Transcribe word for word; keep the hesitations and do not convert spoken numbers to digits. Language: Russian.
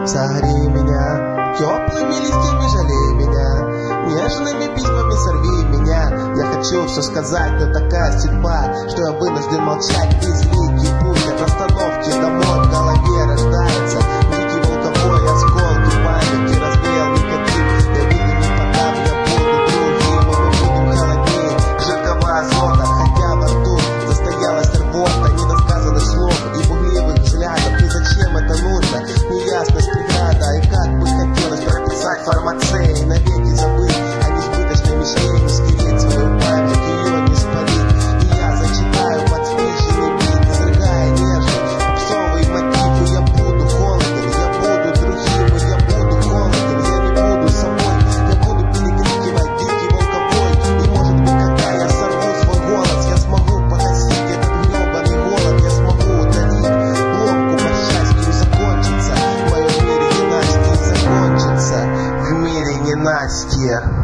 Согрей меня теплыми листьями, жалей меня, нежными письмами сорви меня. Я хочу все сказать, но такая судьба, что я вынужден молчать. Безликий путь от остановки домой в голове рождается дикий волковой осколки памяти развеял никотин. Я виду не подам, я буду другим, и мы будем холоднее жидкого азота, хотя во рту застоялась рвота недосказанных слов и пугливых взглядов. И зачем это нужно? Неясность преграда, и как бы хотелось прописать фармацеи, навеки забыть о несбыточной мечте, не стереть свою память, ее не спалить. И я зачитаю подсвеченный бит, сыргая нежный попсовый мотив. И я буду холоден, я буду другим, и я буду холоден, я не буду собой. Я буду перекрикивать дикий волковой, и может быть, когда я сорву свой голос, я смогу погасить этот гребаный голод. Я смогу удалить ломку по счастью, закончится в моем мире ненастье, закончится в мире ненастья.